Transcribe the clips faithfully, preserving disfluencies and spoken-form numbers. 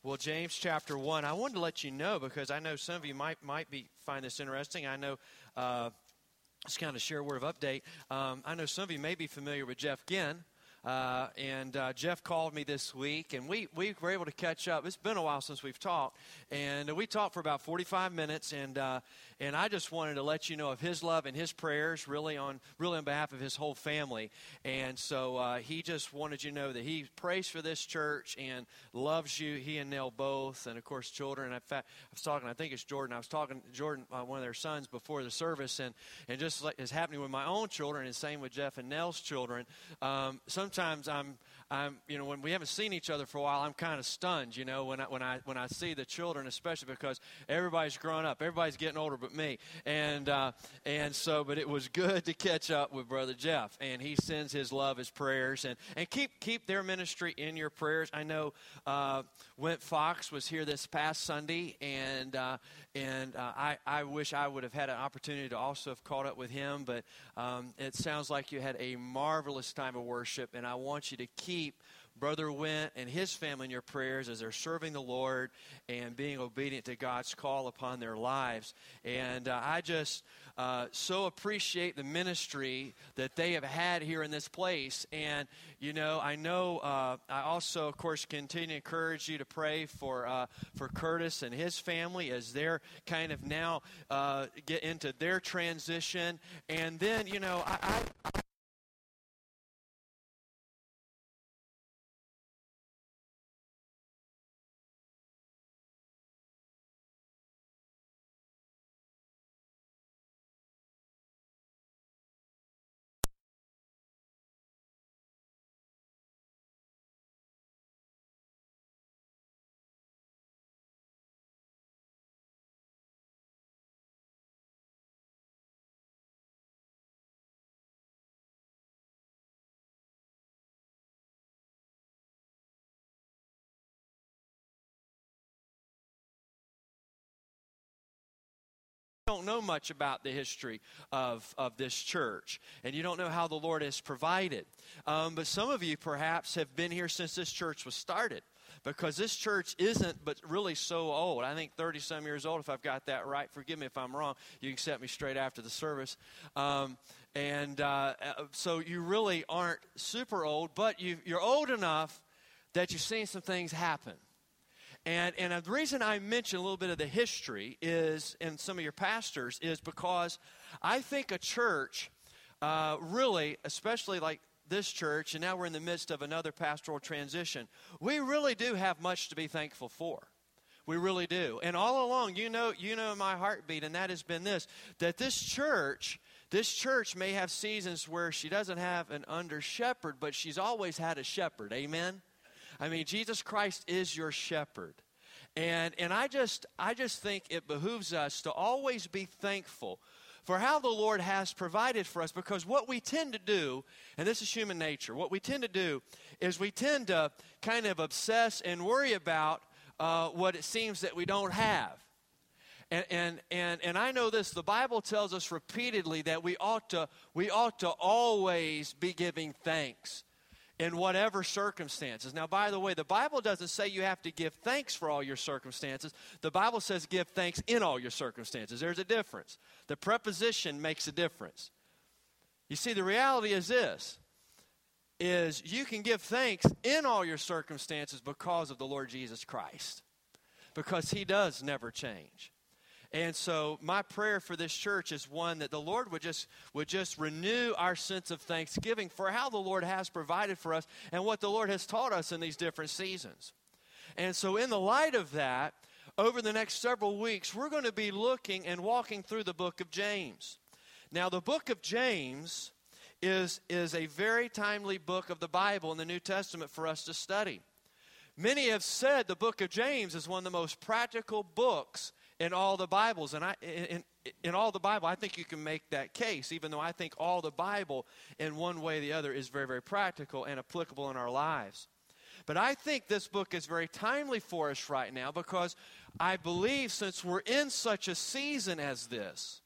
Well, James chapter one, I wanted to let you know because I know some of you might might be find this interesting. I know, uh, just kind of share a word of update. Um, I know some of you may be familiar with Jeff Ginn. Uh, and uh, Jeff called me this week, and we, we were able to catch up. It's been a while since we've talked, and uh, we talked for about forty-five minutes, and uh, and I just wanted to let you know of his love and his prayers, really on really on behalf of his whole family. And so uh, he just wanted you to know that he prays for this church and loves you. He and Nell both, and of course children. In fact, I was talking. I think it's Jordan. I was talking to Jordan, uh, one of their sons, before the service, and and just like is happening with my own children, and same with Jeff and Nell's children. Um, sometimes Sometimes I'm, I'm, you know, when we haven't seen each other for a while, I'm kind of stunned, you know, when I, when I, when I see the children, especially because everybody's grown up, everybody's getting older but me, and, uh, and so, but it was good to catch up with Brother Jeff, and he sends his love, his prayers, and, and keep, keep their ministry in your prayers. I know, uh, Went Fox was here this past Sunday, and, uh, and, uh, I, I wish I would have had an opportunity to also have caught up with him, but, um, it sounds like you had a marvelous time of worship, and I want you to keep Brother Went and his family in your prayers as they're serving the Lord and being obedient to God's call upon their lives. And uh, I just uh, so appreciate the ministry that they have had here in this place. And, you know, I know uh, I also, of course, continue to encourage you to pray for uh, for Curtis and his family as they're kind of now uh, get into their transition. And then, you know, I... I don't know much about the history of, of this church, and you don't know how the Lord has provided. Um, but some of you perhaps have been here since this church was started, because this church isn't but really so old. I think thirty-some years old, if I've got that right. Forgive me if I'm wrong. You can set me straight after the service. Um, and uh, so you really aren't super old, but you, you're old enough that you've seen some things happen. And, and the reason I mention a little bit of the history is, and some of your pastors, is because I think a church uh, really, especially like this church, and now we're in the midst of another pastoral transition, we really do have much to be thankful for. We really do. And all along, you know, you know my heartbeat, and that has been this, that this church, this church may have seasons where she doesn't have an under shepherd, but she's always had a shepherd. Amen? I mean, Jesus Christ is your shepherd. And and I just I just think it behooves us to always be thankful for how the Lord has provided for us, because what we tend to do, and this is human nature, what we tend to do is we tend to kind of obsess and worry about uh, what it seems that we don't have. And, and and and I know this, the Bible tells us repeatedly that we ought to we ought to always be giving thanks in whatever circumstances. Now, by the way, the Bible doesn't say you have to give thanks for all your circumstances. The Bible says give thanks in all your circumstances. There's a difference. The preposition makes a difference. You see, the reality is this, is you can give thanks in all your circumstances because of the Lord Jesus Christ, because he does never change. And so my prayer for this church is one that the Lord would just would just renew our sense of thanksgiving for how the Lord has provided for us and what the Lord has taught us in these different seasons. And so in the light of that, over the next several weeks, we're going to be looking and walking through the book of James. Now, the book of James is, is a very timely book of the Bible in the New Testament for us to study. Many have said the book of James is one of the most practical books in all the Bibles, and I in, in all the Bible, I think you can make that case, even though I think all the Bible in one way or the other is very, very practical and applicable in our lives. But I think this book is very timely for us right now, because I believe since we're in such a season as this,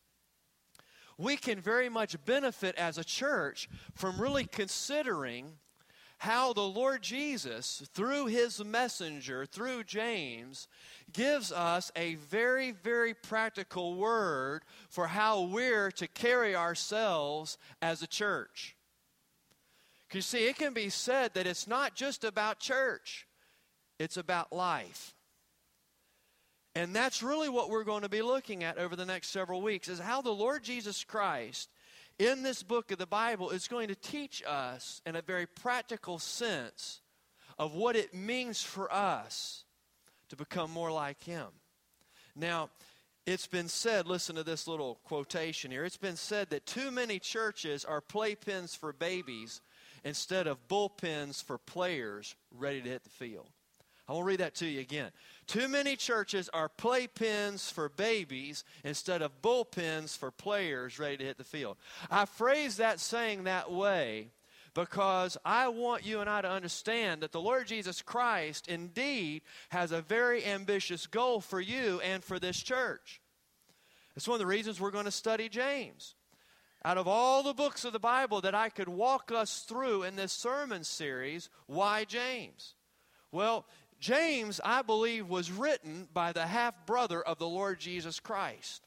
we can very much benefit as a church from really considering how the Lord Jesus, through his messenger, through James, gives us a very, very practical word for how we're to carry ourselves as a church. You see, it can be said that it's not just about church, it's about life. And that's really what we're going to be looking at over the next several weeks, is how the Lord Jesus Christ, in this book of the Bible, is going to teach us in a very practical sense of what it means for us to become more like him. Now, it's been said, listen to this little quotation here, it's been said that too many churches are playpens for babies instead of bullpens for players ready to hit the field. I want to read that to you again. Too many churches are playpens for babies instead of bullpens for players ready to hit the field. I phrase that saying that way because I want you and I to understand that the Lord Jesus Christ indeed has a very ambitious goal for you and for this church. It's one of the reasons we're going to study James. Out of all the books of the Bible that I could walk us through in this sermon series, why James? Well, James, I believe, was written by the half-brother of the Lord Jesus Christ.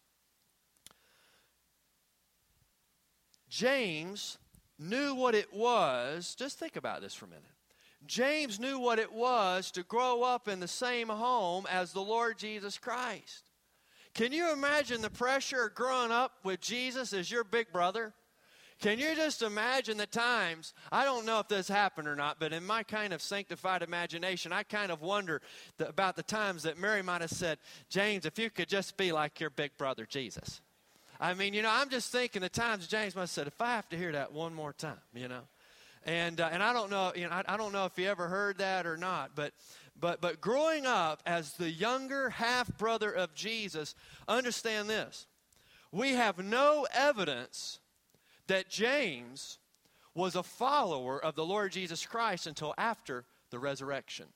James knew what it was, just think about this for a minute. James knew what it was to grow up in the same home as the Lord Jesus Christ. Can you imagine the pressure of growing up with Jesus as your big brother? Can you just imagine the times, I don't know if this happened or not, but in my kind of sanctified imagination, I kind of wonder the, about the times that Mary might have said, James, if you could just be like your big brother Jesus. I mean, you know, I'm just thinking the times James must have said, if I have to hear that one more time, you know. And uh, and I don't know, you know, I, I don't know if you ever heard that or not, but but but growing up as the younger half-brother of Jesus, understand this. We have no evidence that James was a follower of the Lord Jesus Christ until after the resurrection.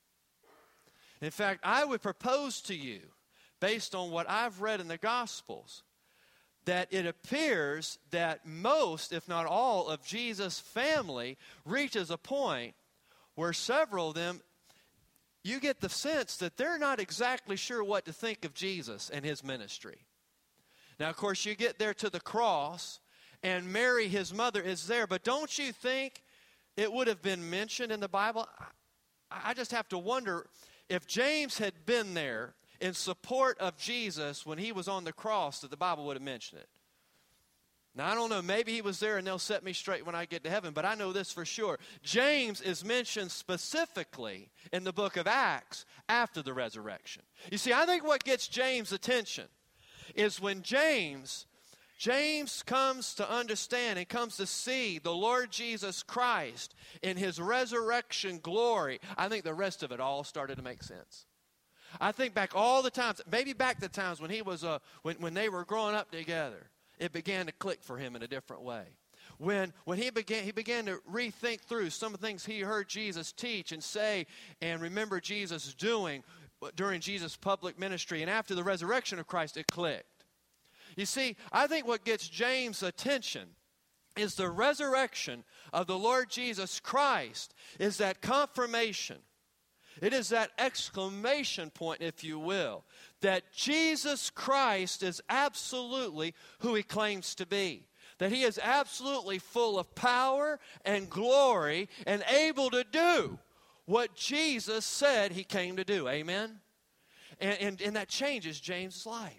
In fact, I would propose to you, based on what I've read in the Gospels, that it appears that most, if not all, of Jesus' family reaches a point where several of them, you get the sense that they're not exactly sure what to think of Jesus and his ministry. Now, of course, you get there to the cross, and Mary, his mother, is there. But don't you think it would have been mentioned in the Bible? I just have to wonder if James had been there in support of Jesus when he was on the cross, that the Bible would have mentioned it. Now, I don't know. Maybe he was there and they'll set me straight when I get to heaven. But I know this for sure. James is mentioned specifically in the book of Acts after the resurrection. You see, I think what gets James' attention is when James... James comes to understand and comes to see the Lord Jesus Christ in his resurrection glory. I think the rest of it all started to make sense. I think back all the times, maybe back the times when he was uh, when, when they were growing up together, it began to click for him in a different way. When when he began he began to rethink through some of the things he heard Jesus teach and say and remember Jesus doing during Jesus' public ministry, and after the resurrection of Christ, it clicked. You see, I think what gets James' attention is the resurrection of the Lord Jesus Christ, is that confirmation. It is that exclamation point, if you will, that Jesus Christ is absolutely who he claims to be. That he is absolutely full of power and glory and able to do what Jesus said he came to do. Amen? And, and, and that changes James' life.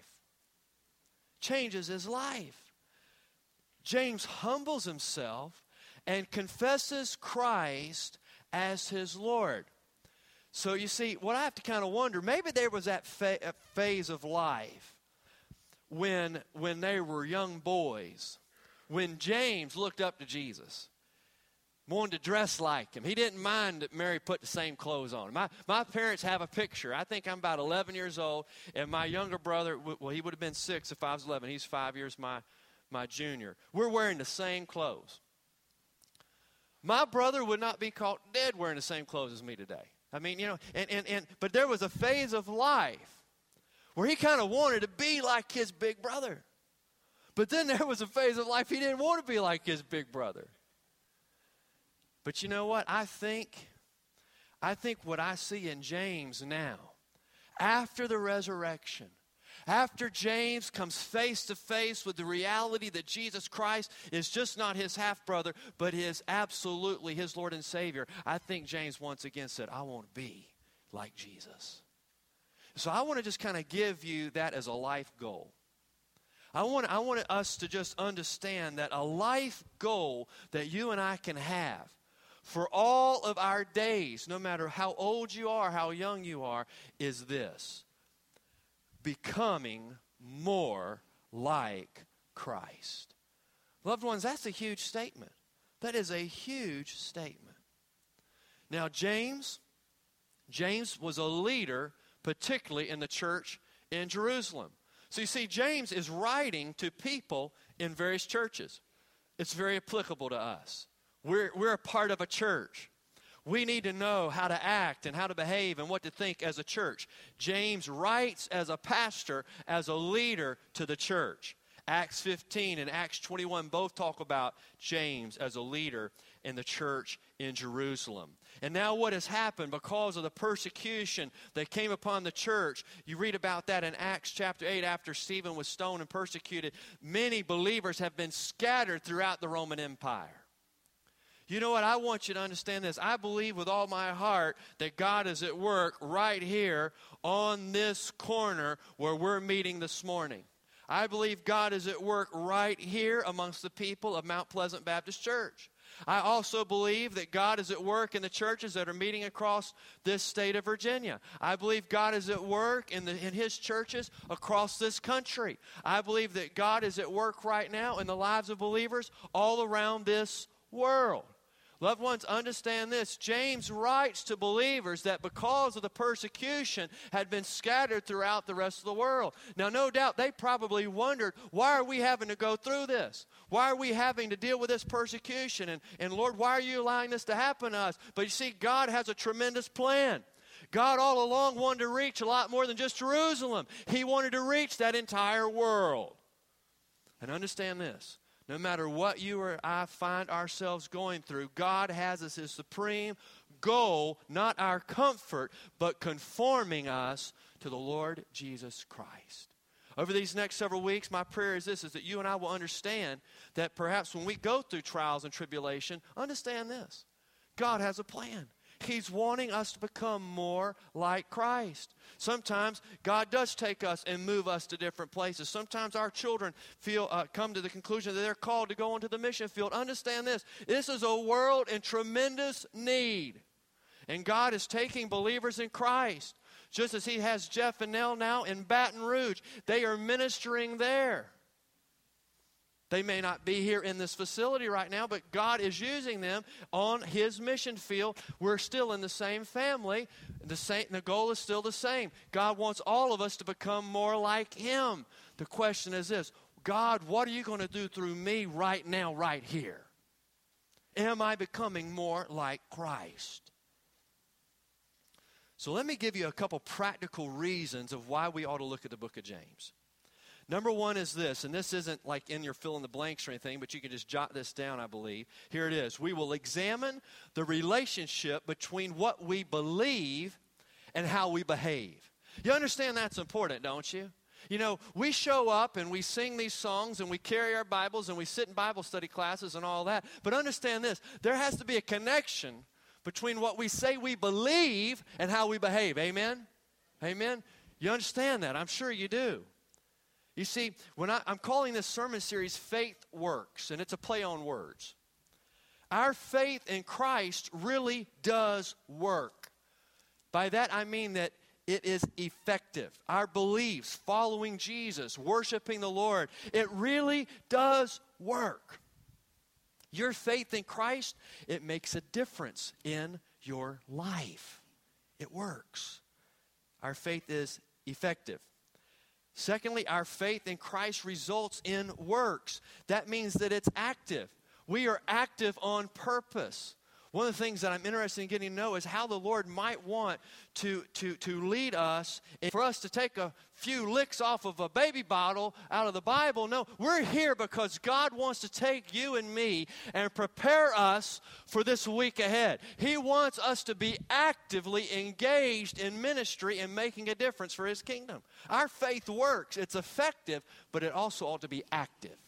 Changes his life. James humbles himself and confesses Christ as his Lord. So you see, what I have to kind of wonder, maybe there was that fa- phase of life when, when they were young boys, when James looked up to Jesus, wanted to dress like him. He didn't mind that Mary put the same clothes on. My, my parents have a picture. I think I'm about eleven years old, and my younger brother, well, he would have been six if I was eleven. He's five years my, my junior. We're wearing the same clothes. My brother would not be caught dead wearing the same clothes as me today. I mean, you know, and, and, and but there was a phase of life where he kind of wanted to be like his big brother. But then there was a phase of life he didn't want to be like his big brother. But you know what? I think, I think what I see in James now, after the resurrection, after James comes face to face with the reality that Jesus Christ is just not his half-brother, but is absolutely his Lord and Savior, I think James once again said, I want to be like Jesus. So I want to just kind of give you that as a life goal. I want, I want us to just understand that a life goal that you and I can have for all of our days, no matter how old you are, how young you are, is this: becoming more like Christ. Loved ones, that's a huge statement. That is a huge statement. Now, James, James was a leader, particularly in the church in Jerusalem. So you see, James is writing to people in various churches. It's very applicable to us. We're, we're a part of a church. We need to know how to act and how to behave and what to think as a church. James writes as a pastor, as a leader to the church. Acts fifteen and Acts twenty-one both talk about James as a leader in the church in Jerusalem. And now what has happened because of the persecution that came upon the church, you read about that in Acts chapter eight, after Stephen was stoned and persecuted, many believers have been scattered throughout the Roman Empire. You know what? I want you to understand this. I believe with all my heart that God is at work right here on this corner where we're meeting this morning. I believe God is at work right here amongst the people of Mount Pleasant Baptist Church. I also believe that God is at work in the churches that are meeting across this state of Virginia. I believe God is at work in, the, in His churches across this country. I believe that God is at work right now in the lives of believers all around this world. Loved ones, understand this. James writes to believers that because of the persecution had been scattered throughout the rest of the world. Now, no doubt they probably wondered, why are we having to go through this? Why are we having to deal with this persecution? And, and Lord, why are you allowing this to happen to us? But you see, God has a tremendous plan. God all along wanted to reach a lot more than just Jerusalem. He wanted to reach that entire world. And understand this. No matter what you or I find ourselves going through, God has as His supreme goal, not our comfort, but conforming us to the Lord Jesus Christ. Over these next several weeks, my prayer is this, is that you and I will understand that perhaps when we go through trials and tribulation, understand this. God has a plan. He's wanting us to become more like Christ. Sometimes God does take us and move us to different places. Sometimes our children feel uh, come to the conclusion that they're called to go into the mission field. Understand this. This is a world in tremendous need. And God is taking believers in Christ. Just as He has Jeff and Nell now in Baton Rouge. They are ministering there. They may not be here in this facility right now, but God is using them on His mission field. We're still in the same family. The same, the goal is still the same. God wants all of us to become more like Him. The question is this: God, what are you going to do through me right now, right here? Am I becoming more like Christ? So let me give you a couple practical reasons of why we ought to look at the book of James. Number one is this, and this isn't like in your fill in the blanks or anything, but you can just jot this down, I believe. Here it is. We will examine the relationship between what we believe and how we behave. You understand that's important, don't you? You know, we show up and we sing these songs and we carry our Bibles and we sit in Bible study classes and all that. But understand this, there has to be a connection between what we say we believe and how we behave. Amen? Amen? You understand that? I'm sure you do. You see, when I, I'm calling this sermon series Faith Works, and it's a play on words. Our faith in Christ really does work. By that I mean that it is effective. Our beliefs, following Jesus, worshiping the Lord, it really does work. Your faith in Christ, it makes a difference in your life. It works. Our faith is effective. Secondly, our faith in Christ results in works. That means that it's active. We are active on purpose. One of the things that I'm interested in getting to know is how the Lord might want to, to, to lead us. And for us to take a few licks off of a baby bottle out of the Bible. No, we're here because God wants to take you and me and prepare us for this week ahead. He wants us to be actively engaged in ministry and making a difference for His kingdom. Our faith works. It's effective, but it also ought to be active.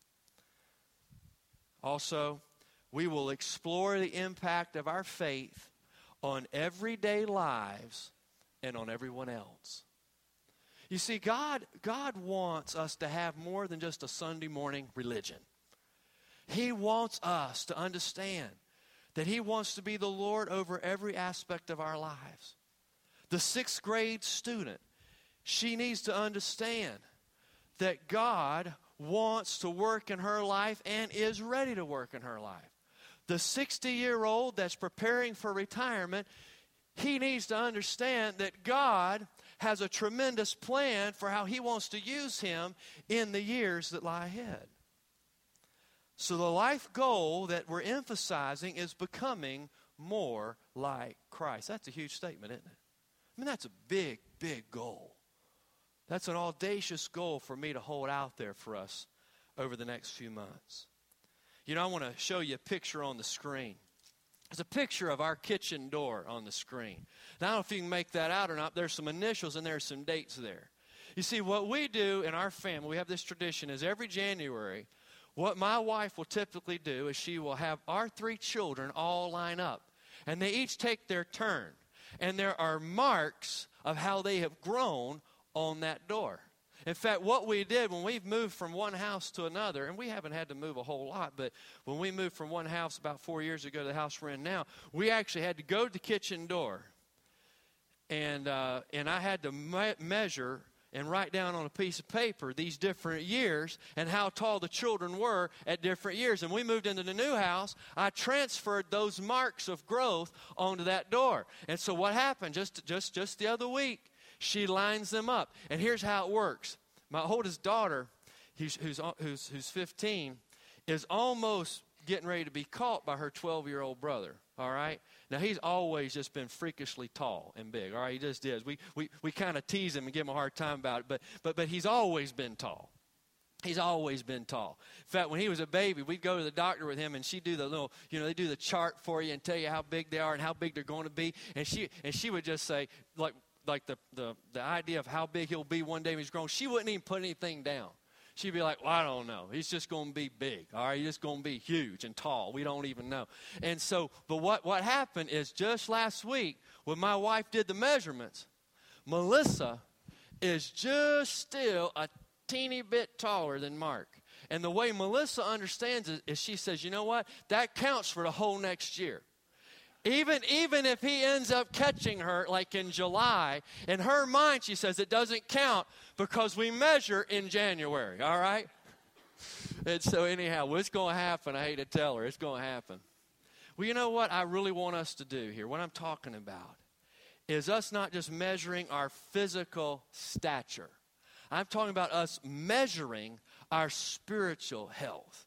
Also, we will explore the impact of our faith on everyday lives and on everyone else. You see, God, God wants us to have more than just a Sunday morning religion. He wants us to understand that He wants to be the Lord over every aspect of our lives. The sixth grade student, she needs to understand that God wants to work in her life and is ready to work in her life. The sixty-year-old that's preparing for retirement, he needs to understand that God has a tremendous plan for how He wants to use him in the years that lie ahead. So the life goal that we're emphasizing is becoming more like Christ. That's a huge statement, isn't it? I mean, that's a big, big goal. That's an audacious goal for me to hold out there for us over the next few months. You know, I want to show you a picture on the screen. There's a picture of our kitchen door on the screen. Now, I don't know if you can make that out or not. There's some initials and there's some dates there. You see, what we do in our family, we have this tradition, is every January, what my wife will typically do is she will have our three children all line up. And they each take their turn. And there are marks of how they have grown on that door. In fact, what we did when we've moved from one house to another, and we haven't had to move a whole lot, but when we moved from one house about four years ago to the house we're in now, we actually had to go to the kitchen door. And uh, and I had to me- measure and write down on a piece of paper these different years and how tall the children were at different years. And we moved into the new house. I transferred those marks of growth onto that door. And so what happened just just just the other week, she lines them up. And here's how it works. My oldest daughter, who's, who's, who's, who's fifteen, is almost getting ready to be caught by her twelve-year-old brother, all right? Now, he's always just been freakishly tall and big, all right? He just is. We, we, we kind of tease him and give him a hard time about it, but, but, but he's always been tall. He's always been tall. In fact, when he was a baby, we'd go to the doctor with him, and she'd do the little, you know, they do the chart for you and tell you how big they are and how big they're going to be. And she and she would just say, like, like the, the, the idea of how big he'll be one day when he's grown, she wouldn't even put anything down. She'd be like, well, I don't know. He's just going to be big, all right? He's just going to be huge and tall. We don't even know. And so, but what, what happened is just last week when my wife did the measurements, Melissa is just still a teeny bit taller than Mark. And the way Melissa understands it is she says, you know what? That counts for the whole next year. Even, even if he ends up catching her like in July, in her mind, she says it doesn't count because we measure in January, all right? And so anyhow, well, it's going to happen. I hate to tell her. It's going to happen. Well, you know what I really want us to do here, what I'm talking about, is us not just measuring our physical stature. I'm talking about us measuring our spiritual health.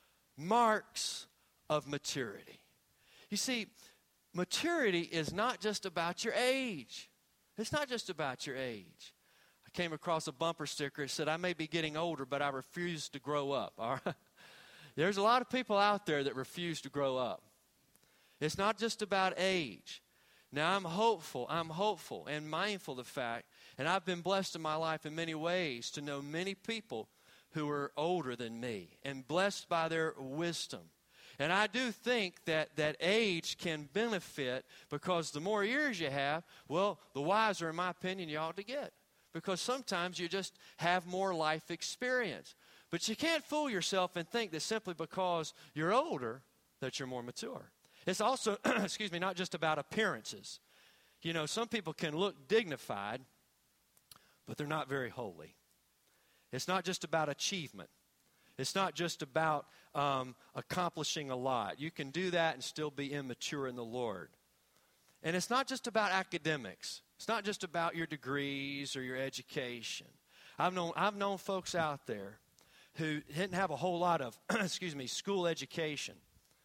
Marks of maturity. You see, maturity is not just about your age. It's not just about your age. I came across a bumper sticker that said, I may be getting older, but I refuse to grow up. All right? There's a lot of people out there that refuse to grow up. It's not just about age. Now, I'm hopeful, I'm hopeful and mindful of the fact, and I've been blessed in my life in many ways to know many people who are older than me and blessed by their wisdom. And I do think that, that age can benefit because the more years you have, well, the wiser, in my opinion, you ought to get. Because sometimes you just have more life experience. But you can't fool yourself and think that simply because you're older that you're more mature. It's also, excuse me, not just about appearances. You know, some people can look dignified, but they're not very holy. It's not just about achievement. It's not just about um, accomplishing a lot. You can do that and still be immature in the Lord. And it's not just about academics. It's not just about your degrees or your education. I've known I've known folks out there who didn't have a whole lot of, excuse me, school education,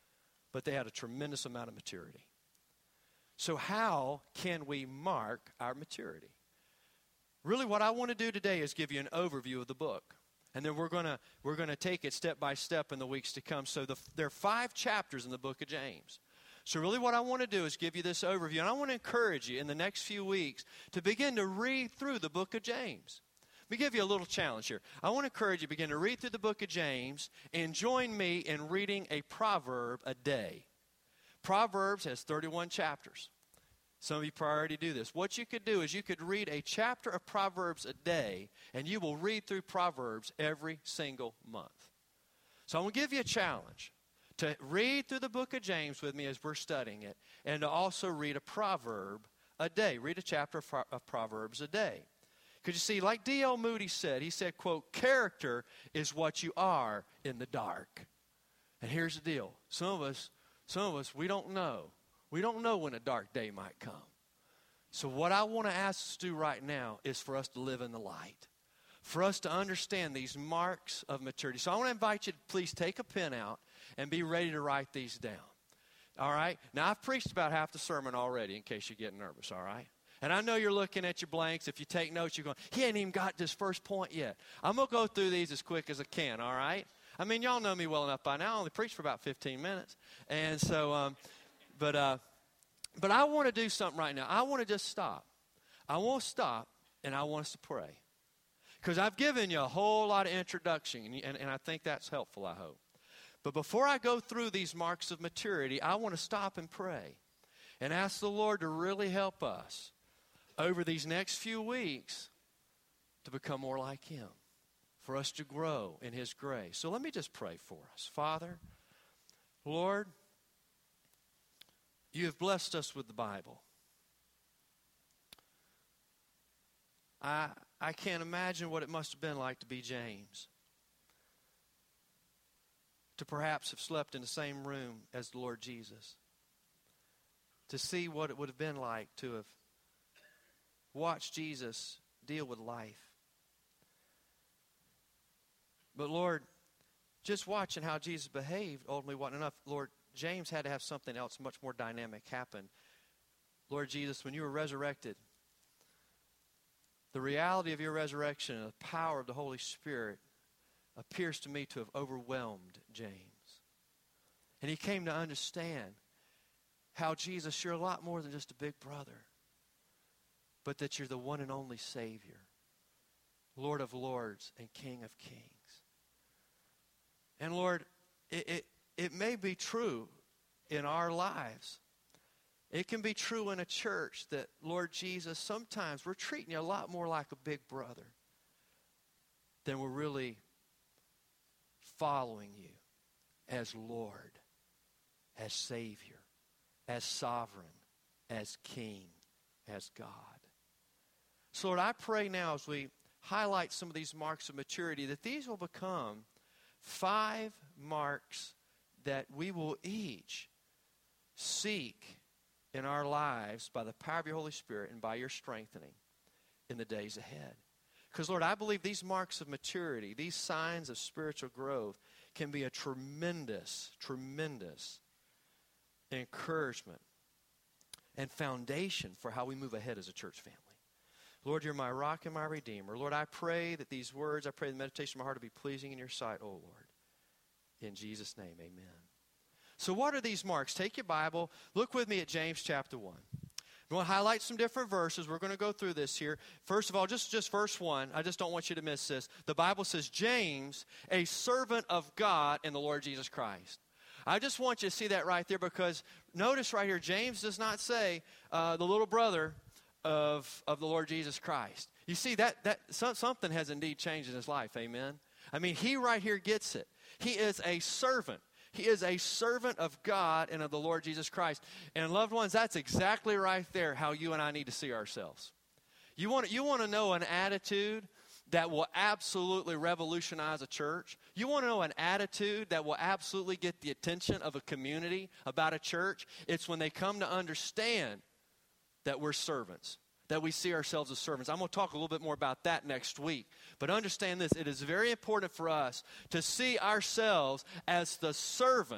but they had a tremendous amount of maturity. So how can we mark our maturity? Really, what I want to do today is give you an overview of the book. And then we're going to we're going to take it step by step in the weeks to come. So the, there are five chapters in the book of James. So really what I want to do is give you this overview. And I want to encourage you in the next few weeks to begin to read through the book of James. Let me give you a little challenge here. I want to encourage you to begin to read through the book of James and join me in reading a proverb a day. Proverbs has thirty-one chapters. Some of you probably already do this. What you could do is you could read a chapter of Proverbs a day, and you will read through Proverbs every single month. So I'm going to give you a challenge to read through the book of James with me as we're studying it, and to also read a proverb a day. Read a chapter of Proverbs a day. Because you see, like D L Moody said, he said, quote, character is what you are in the dark. And here's the deal. Some of us, some of us, we don't know. We don't know when a dark day might come. So what I want to ask us to do right now is for us to live in the light. For us to understand these marks of maturity. So I want to invite you to please take a pen out and be ready to write these down. All right? Now, I've preached about half the sermon already in case you're getting nervous, all right? And I know you're looking at your blanks. If you take notes, you're going, he ain't even got this first point yet. I'm going to go through these as quick as I can, all right? I mean, y'all know me well enough by now. I only preached for about fifteen minutes. And so... um But uh, but I want to do something right now. I want to just stop. I want to stop, and I want us to pray. Because I've given you a whole lot of introduction, and, and, and I think that's helpful, I hope. But before I go through these marks of maturity, I want to stop and pray and ask the Lord to really help us over these next few weeks to become more like Him, for us to grow in His grace. So let me just pray for us. Father, Lord, you have blessed us with the Bible. I, I can't imagine what it must have been like to be James. To perhaps have slept in the same room as the Lord Jesus. To see what it would have been like to have watched Jesus deal with life. But Lord, just watching how Jesus behaved ultimately wasn't enough. Lord, James had to have something else much more dynamic happen. Lord Jesus, when you were resurrected, the reality of your resurrection and the power of the Holy Spirit appears to me to have overwhelmed James. And he came to understand how, Jesus, you're a lot more than just a big brother, but that you're the one and only Savior, Lord of lords and King of kings. And Lord, it, it It may be true in our lives. It can be true in a church that, Lord Jesus, sometimes we're treating you a lot more like a big brother than we're really following you as Lord, as Savior, as Sovereign, as King, as God. So, Lord, I pray now as we highlight some of these marks of maturity that these will become five marks that we will each seek in our lives by the power of your Holy Spirit and by your strengthening in the days ahead. Because, Lord, I believe these marks of maturity, these signs of spiritual growth, can be a tremendous, tremendous encouragement and foundation for how we move ahead as a church family. Lord, you're my rock and my redeemer. Lord, I pray that these words, I pray the meditation of my heart will be pleasing in your sight, oh Lord. In Jesus' name, amen. So what are these marks? Take your Bible. Look with me at James chapter one. I'm going to highlight some different verses. We're going to go through this here. First of all, just, just verse one. I just don't want you to miss this. The Bible says, James, a servant of God and the Lord Jesus Christ. I just want you to see that right there, because notice right here, James does not say uh, the little brother of, of the Lord Jesus Christ. You see, that, that some, something has indeed changed in his life, amen? I mean, he right here gets it. He is a servant. He is a servant of God and of the Lord Jesus Christ. And loved ones, that's exactly right there how you and I need to see ourselves. You want, you want to know an attitude that will absolutely revolutionize a church? You want to know an attitude that will absolutely get the attention of a community about a church? It's when they come to understand that we're servants, that we see ourselves as servants. I'm going to talk a little bit more about that next week. But understand this, it is very important for us to see ourselves as the servants,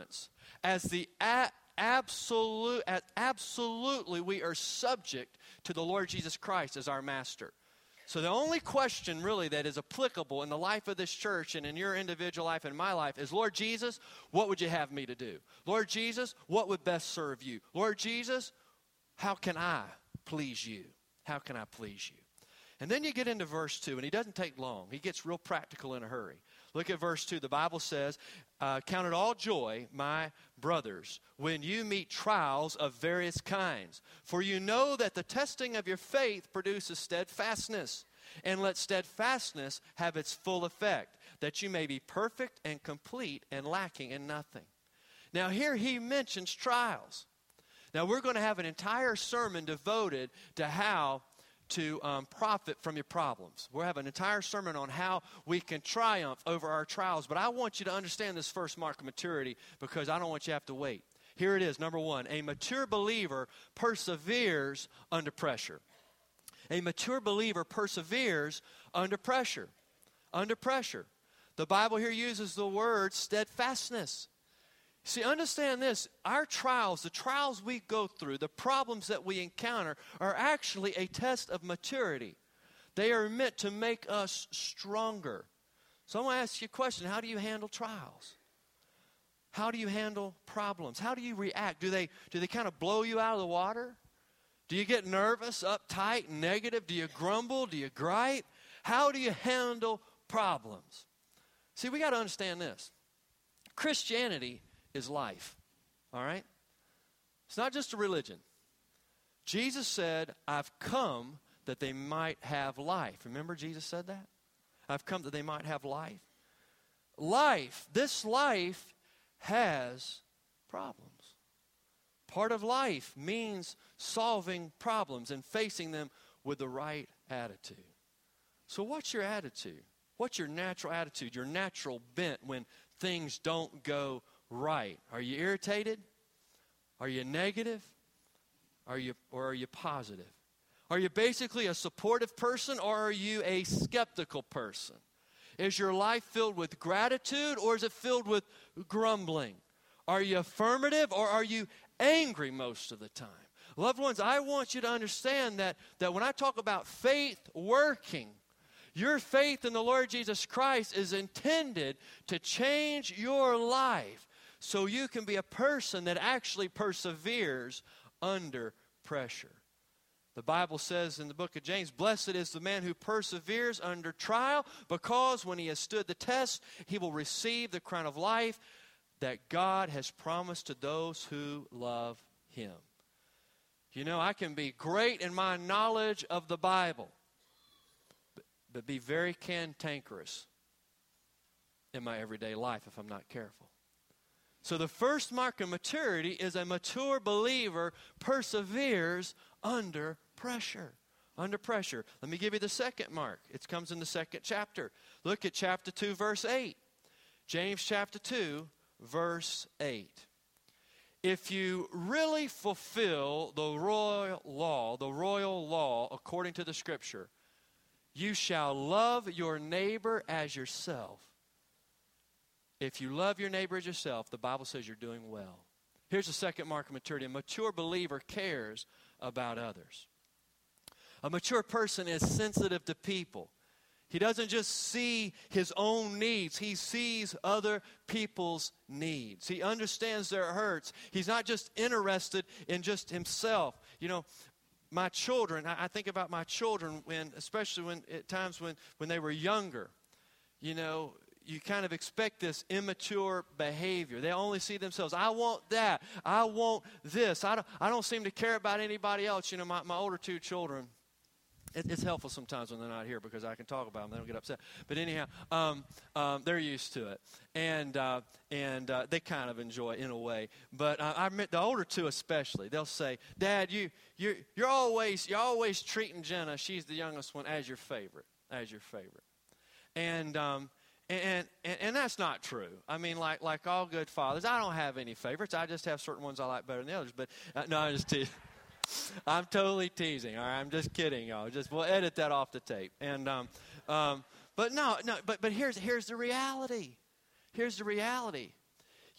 as the a- absolute, as absolutely we are subject to the Lord Jesus Christ as our master. So the only question really that is applicable in the life of this church and in your individual life and my life is, Lord Jesus, what would you have me to do? Lord Jesus, what would best serve you? Lord Jesus, how can I please you? How can I please you? And then you get into verse two, and he doesn't take long. He gets real practical in a hurry. Look at verse two. The Bible says, uh, count it all joy, my brothers, when you meet trials of various kinds. For you know that the testing of your faith produces steadfastness. And let steadfastness have its full effect, that you may be perfect and complete and lacking in nothing. Now here he mentions trials. Now we're going to have an entire sermon devoted to how to um, profit from your problems. We'll have an entire sermon on how we can triumph over our trials. But I want you to understand this first mark of maturity, because I don't want you to have to wait. Here it is, number one. A mature believer perseveres under pressure. A mature believer perseveres under pressure. Under pressure. The Bible here uses the word steadfastness. See, understand this. Our trials, the trials we go through, the problems that we encounter are actually a test of maturity. They are meant to make us stronger. So I want to ask you a question. How do you handle trials? How do you handle problems? How do you react? Do they, do they kind of blow you out of the water? Do you get nervous, uptight, negative? Do you grumble? Do you gripe? How do you handle problems? See, we got to understand this. Christianity is life, all right? It's not just a religion. Jesus said, I've come that they might have life. Remember Jesus said that? I've come that they might have life. Life, this life has problems. Part of life means solving problems and facing them with the right attitude. So what's your attitude? What's your natural attitude, your natural bent when things don't go right? Are you irritated? Are you negative? Are you, or are you positive? Are you basically a supportive person, or are you a skeptical person? Is your life filled with gratitude, or is it filled with grumbling? Are you affirmative, or are you angry most of the time? Loved ones, I want you to understand that, that when I talk about faith working, your faith in the Lord Jesus Christ is intended to change your life so you can be a person that actually perseveres under pressure. The Bible says in the book of James, blessed is the man who perseveres under trial, because when he has stood the test, he will receive the crown of life that God has promised to those who love him. You know, I can be great in my knowledge of the Bible, but, but be very cantankerous in my everyday life if I'm not careful. So the first mark of maturity is a mature believer perseveres under pressure. Under pressure. Let me give you the second mark. It comes in the second chapter. Look at chapter two, verse eight. James chapter two, verse eight. If you really fulfill the royal law, the royal law according to the Scripture, you shall love your neighbor as yourself. If you love your neighbor as yourself, the Bible says you're doing well. Here's the second mark of maturity. A mature believer cares about others. A mature person is sensitive to people. He doesn't just see his own needs. He sees other people's needs. He understands their hurts. He's not just interested in just himself. You know, my children, I think about my children when, especially when at times when, when they were younger, you know, you kind of expect this immature behavior. They only see themselves. I want that. I want this. I don't, I don't seem to care about anybody else. You know, my, my older two children, it, it's helpful sometimes when they're not here because I can talk about them. They don't get upset. But anyhow, um, um, they're used to it. And uh, and uh, they kind of enjoy it in a way. But uh, I admit the older two especially, they'll say, Dad, you, you're, you're, always, you're always treating Jenna, she's the youngest one, as your favorite. As your favorite. And... Um, And, and and that's not true. I mean, like like all good fathers, I don't have any favorites. I just have certain ones I like better than the others. But uh, no, I'm just teasing. I'm totally teasing. All right, I'm just kidding, y'all. Just we'll edit that off the tape. And um, um, but no, no. But but here's here's the reality. Here's the reality.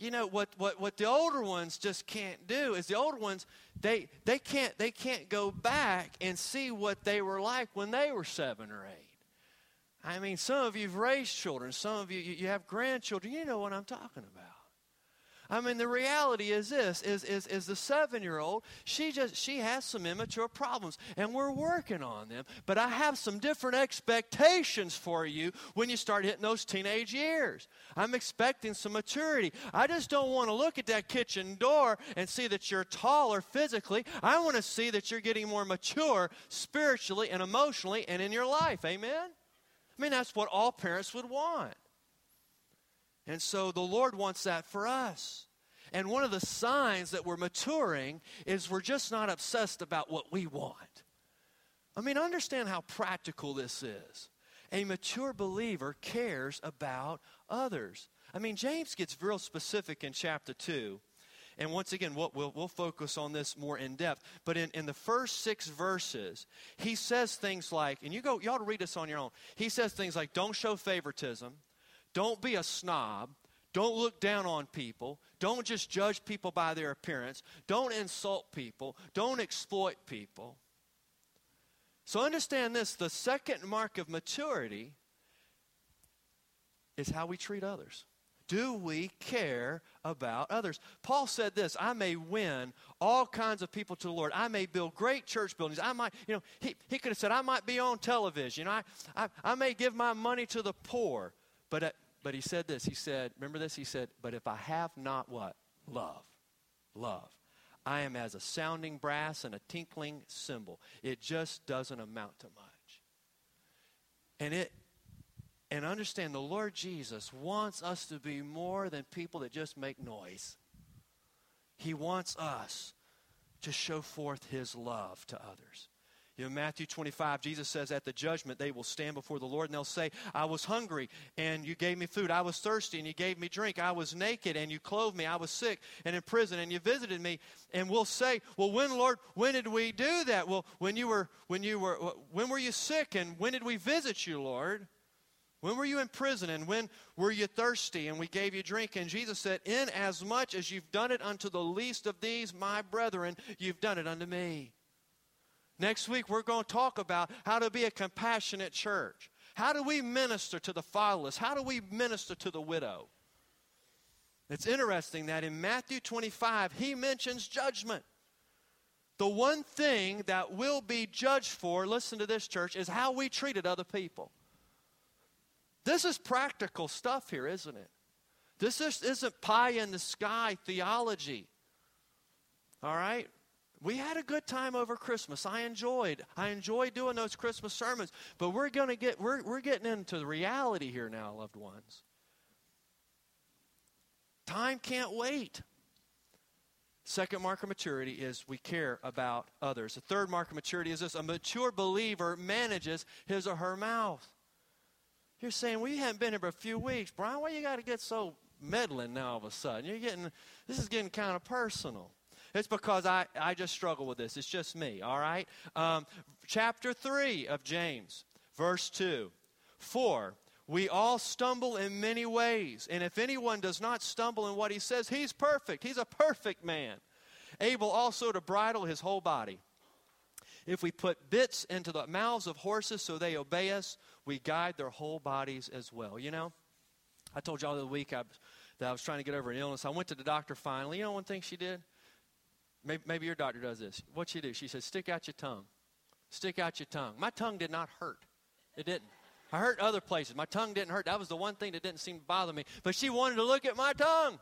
you know, what, what, what the older ones just can't do is the older ones, they, they, can't, they can't go back and see what they were like when they were seven or eight. I mean, some of you have raised children. Some of you, you have grandchildren. You know what I'm talking about. I mean, the reality is this, is, is, is the seven-year-old, she just she has some immature problems, and we're working on them. But I have some different expectations for you when you start hitting those teenage years. I'm expecting some maturity. I just don't want to look at that kitchen door and see that you're taller physically. I want to see that you're getting more mature spiritually and emotionally and in your life. Amen? I mean, that's what all parents would want. And so the Lord wants that for us. And one of the signs that we're maturing is we're just not obsessed about what we want. I mean, understand how practical this is. A mature believer cares about others. I mean, James gets real specific in chapter two. And once again, we'll, we'll, we'll focus on this more in depth. But in, in the first six verses, he says things like, and you go, you ought to read this on your own. He says things like, don't show favoritism. Don't be a snob. Don't look down on people. Don't just judge people by their appearance. Don't insult people. Don't exploit people. So understand this, the second mark of maturity is how we treat others. Do we care about others? Paul said this, I may win all kinds of people to the Lord. I may build great church buildings. I might, you know, he, he could have said, I might be on television. You know, I, I, I may give my money to the poor. But, uh, but he said this, he said, remember this? He said, but if I have not what? Love. Love. I am as a sounding brass and a tinkling cymbal. It just doesn't amount to much. And it, and understand the Lord Jesus wants us to be more than people that just make noise. He wants us to show forth his love to others. You know, Matthew twenty-five, Jesus says at the judgment they will stand before the Lord and they'll say, I was hungry and you gave me food. I was thirsty and you gave me drink. I was naked and you clothed me. I was sick and in prison and you visited me. And we'll say, well, when, Lord, when did we do that? Well, when you were, when you were, when were you sick and when did we visit you, Lord? When were you in prison and when were you thirsty and we gave you drink? And Jesus said, in as much as you've done it unto the least of these, my brethren, you've done it unto me. Next week, we're going to talk about how to be a compassionate church. How do we minister to the fatherless? How do we minister to the widow? It's interesting that in Matthew twenty-five, he mentions judgment. The one thing that will be judged for, listen to this, church, is how we treated other people. This is practical stuff here, isn't it? This is, isn't pie-in-the-sky theology. All right? We had a good time over Christmas. I enjoyed. I enjoyed doing those Christmas sermons. But we're going to get, we're, we're getting into the reality here now, loved ones. Time can't wait. Second mark of maturity is we care about others. The third mark of maturity is this: a mature believer manages his or her mouth. You're saying, well, you haven't been here for a few weeks. Brian, why you got to get so meddling now all of a sudden? You're getting, this is getting kind of personal. It's because I, I just struggle with this. It's just me, all right? Um, chapter three of James, verse two. For we all stumble in many ways, and if anyone does not stumble in what he says, he's perfect. He's a perfect man, able also to bridle his whole body. If we put bits into the mouths of horses so they obey us, we guide their whole bodies as well. You know, I told y'all the other week I, that I was trying to get over an illness. I went to the doctor finally. You know one thing she did? Maybe, maybe your doctor does this. What'd she do? She said, stick out your tongue. Stick out your tongue. My tongue did not hurt. It didn't. I hurt other places. My tongue didn't hurt. That was the one thing that didn't seem to bother me. But she wanted to look at my tongue.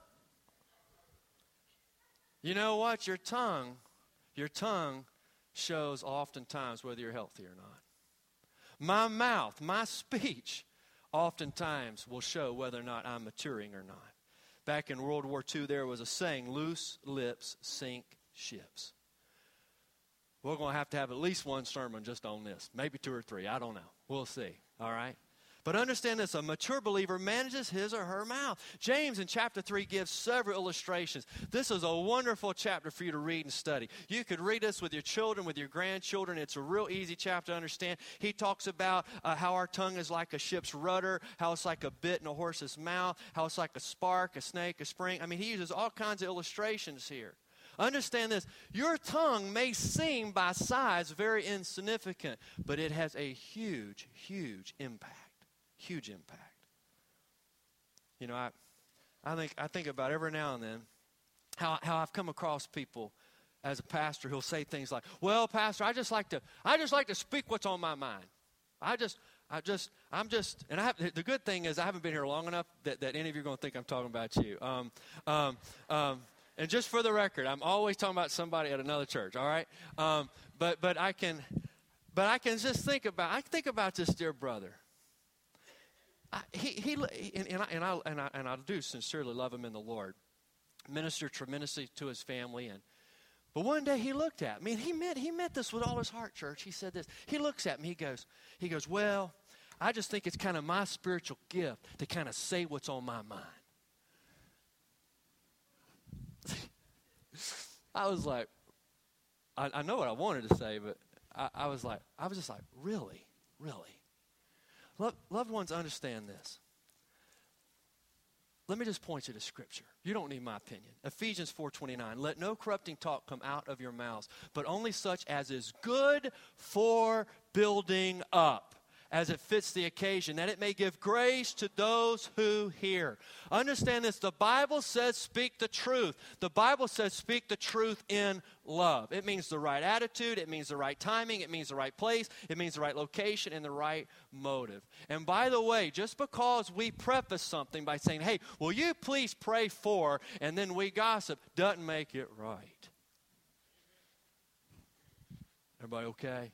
You know what? Your tongue, your tongue shows oftentimes whether you're healthy or not. My mouth, my speech, oftentimes will show whether or not I'm maturing or not. Back in World War Two, there was a saying, loose lips sink ships. We're going to have to have at least one sermon just on this. Maybe two or three. I don't know. We'll see. All right? But understand this, a mature believer manages his or her mouth. James in chapter three gives several illustrations. This is a wonderful chapter for you to read and study. You could read this with your children, with your grandchildren. It's a real easy chapter to understand. He talks about uh, how our tongue is like a ship's rudder, how it's like a bit in a horse's mouth, how it's like a spark, a snake, a spring. I mean, he uses all kinds of illustrations here. Understand this, your tongue may seem by size very insignificant, but it has a huge, huge impact. Huge impact. You know, I I think I think about every now and then how how I've come across people as a pastor who'll say things like, "Well, pastor, I just like to I just like to speak what's on my mind. I just I just I'm just," and I have, the good thing is I haven't been here long enough that, that any of you are going to think I'm talking about you. Um, um, um, and just for the record, I'm always talking about somebody at another church. All right, um, but but I can but I can just think about I think about this dear brother. I, he, he, and, and, I, and, I, and, I, and I do sincerely love him in the Lord. Ministered tremendously to his family. And, but one day he looked at me, and he meant, he meant this with all his heart, church. He said this. He looks at me, he goes, he goes, "Well, I just think it's kind of my spiritual gift to kind of say what's on my mind." I was like, I, I know what I wanted to say, but I, I was like, I was just like, really, really? Lo- loved ones, understand this. Let me just point you to Scripture. You don't need my opinion. Ephesians four twenty-nine. "Let no corrupting talk come out of your mouths, but only such as is good for building up, as it fits the occasion, that it may give grace to those who hear." Understand this. The Bible says speak the truth. The Bible says speak the truth in love. It means the right attitude. It means the right timing. It means the right place. It means the right location and the right motive. And by the way, just because we preface something by saying, "Hey, will you please pray for," and then we gossip, doesn't make it right. Everybody okay?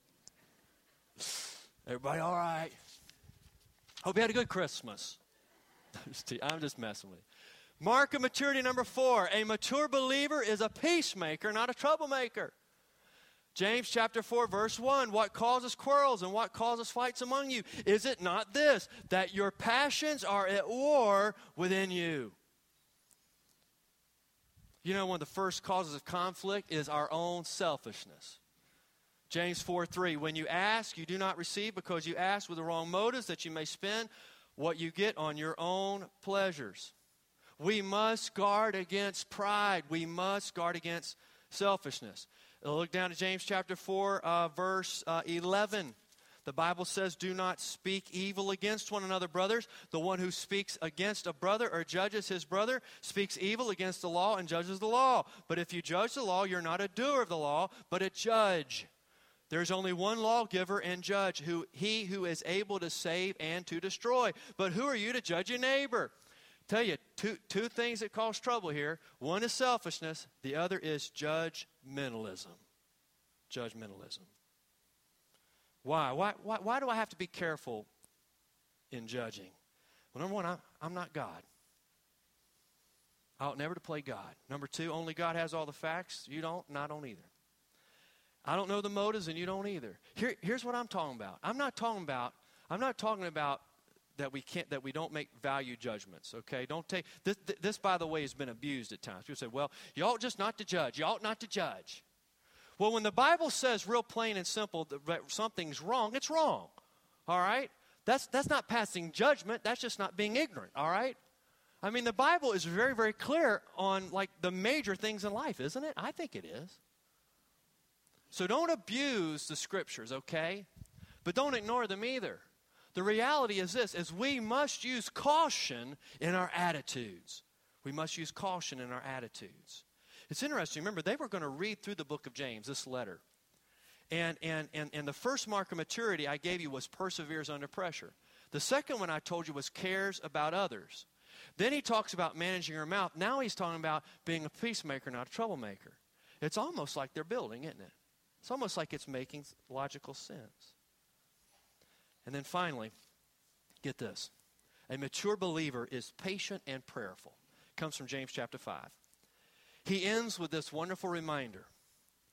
Everybody all right? Hope you had a good Christmas. I'm just messing with you. Mark of maturity number four. A mature believer is a peacemaker, not a troublemaker. James chapter four, verse one. "What causes quarrels and what causes fights among you? Is it not this, that your passions are at war within you?" You know, one of the first causes of conflict is our own selfishness. James four three, "When you ask, you do not receive because you ask with the wrong motives, that you may spend what you get on your own pleasures." We must guard against pride. We must guard against selfishness. Look down to James chapter four, uh, verse uh, eleven. The Bible says, "Do not speak evil against one another, brothers. The one who speaks against a brother or judges his brother speaks evil against the law and judges the law. But if you judge the law, you're not a doer of the law, but a judge. There's only one lawgiver and judge, who he who is able to save and to destroy. But who are you to judge your neighbor?" Tell you, two, two things that cause trouble here. One is selfishness. The other is judgmentalism. Judgmentalism. Why? Why, why, why do I have to be careful in judging? Well, number one, I, I'm not God. I ought never to play God. Number two, only God has all the facts. You don't, and I don't either. I don't know the motives, and you don't either. Here, here's what I'm talking about. I'm not talking about. I'm not talking about that we can't, that we don't make value judgments. Okay, don't take this. This, by the way, has been abused at times. People say, "Well, you ought just not to judge. You ought not to judge." Well, when the Bible says, real plain and simple, that something's wrong, it's wrong. All right, that's that's not passing judgment. That's just not being ignorant. All right. I mean, the Bible is very, very clear on like the major things in life, isn't it? I think it is. So don't abuse the Scriptures, okay? But don't ignore them either. The reality is this, is we must use caution in our attitudes. We must use caution in our attitudes. It's interesting. Remember, they were going to read through the book of James, this letter. And, and, and, and the first mark of maturity I gave you was perseveres under pressure. The second one I told you was cares about others. Then he talks about managing your mouth. Now he's talking about being a peacemaker, not a troublemaker. It's almost like they're building, isn't it? It's almost like it's making logical sense. And then finally, get this. A mature believer is patient and prayerful. It comes from James chapter five. He ends with this wonderful reminder.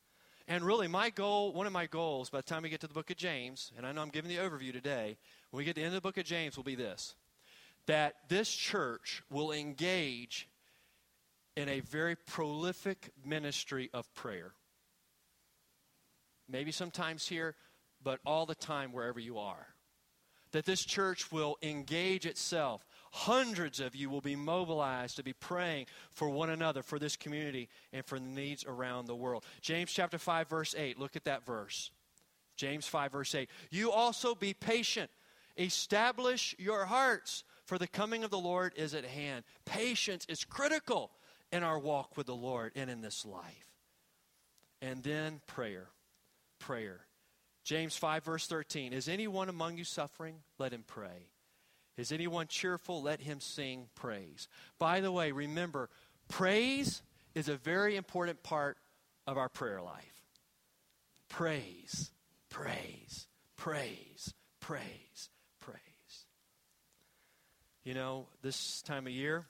And really, my goal, one of my goals by the time we get to the book of James, and I know I'm giving the overview today, when we get to the end of the book of James will be this, that this church will engage in a very prolific ministry of prayer. Maybe sometimes here, but all the time wherever you are. That this church will engage itself. Hundreds of you will be mobilized to be praying for one another, for this community, and for the needs around the world. James chapter five, verse eight. Look at that verse. James five, verse eight. You also be patient. Establish your hearts, for the coming of the Lord is at hand. Patience is critical in our walk with the Lord and in this life. And then prayer. Prayer. James five, verse thirteen. Is anyone among you suffering? Let him pray. Is anyone cheerful? Let him sing praise. By the way, remember, praise is a very important part of our prayer life. Praise, praise, praise, praise, praise. You know, this time of year,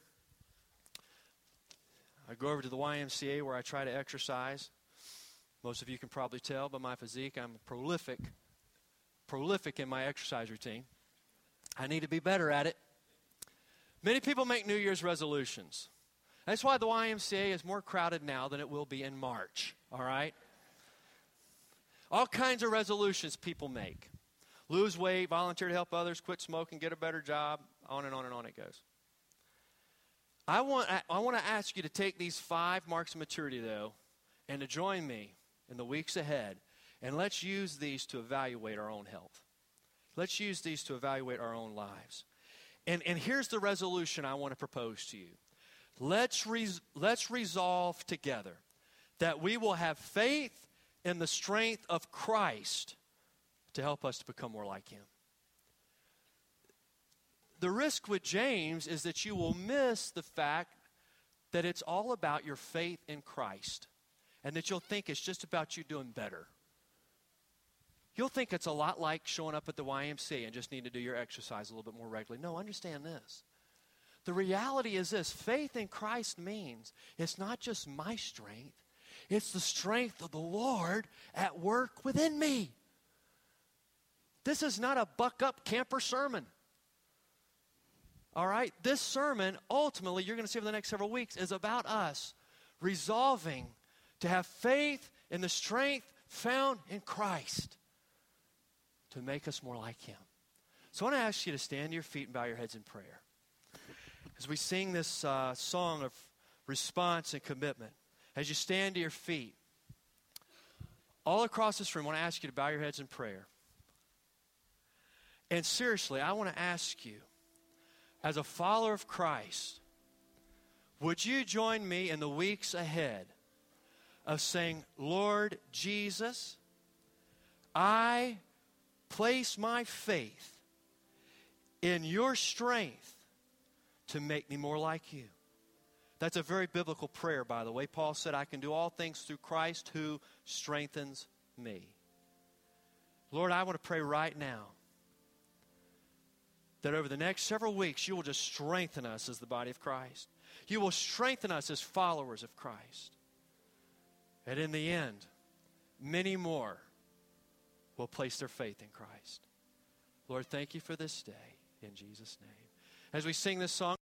I go over to the Y M C A where I try to exercise. Most of you can probably tell by my physique, I'm prolific, prolific in my exercise routine. I need to be better at it. Many people make New Year's resolutions. That's why the Y M C A is more crowded now than it will be in March, all right? All kinds of resolutions people make. Lose weight, volunteer to help others, quit smoking, get a better job, on and on and on it goes. I want, I want to ask you to take these five marks of maturity, though, and to join me in the weeks ahead, and let's use these to evaluate our own health. Let's use these to evaluate our own lives. And, and here's the resolution I want to propose to you. Let's, res, let's resolve together that we will have faith in the strength of Christ to help us to become more like him. The risk with James is that you will miss the fact that it's all about your faith in Christ. And that you'll think it's just about you doing better. You'll think it's a lot like showing up at the Y M C A and just need to do your exercise a little bit more regularly. No, understand this. The reality is this. Faith in Christ means it's not just my strength. It's the strength of the Lord at work within me. This is not a buck-up camper sermon. All right? This sermon, ultimately, you're going to see over the next several weeks, is about us resolving to have faith in the strength found in Christ to make us more like him. So I want to ask you to stand to your feet and bow your heads in prayer. As we sing this uh, song of response and commitment, as you stand to your feet, all across this room, I want to ask you to bow your heads in prayer. And seriously, I want to ask you, as a follower of Christ, would you join me in the weeks ahead of saying, Lord Jesus, I place my faith in your strength to make me more like you. That's a very biblical prayer, by the way. Paul said, I can do all things through Christ who strengthens me. Lord, I want to pray right now that over the next several weeks, you will just strengthen us as the body of Christ. You will strengthen us as followers of Christ. And in the end, many more will place their faith in Christ. Lord, thank you for this day. In Jesus' name. As we sing this song,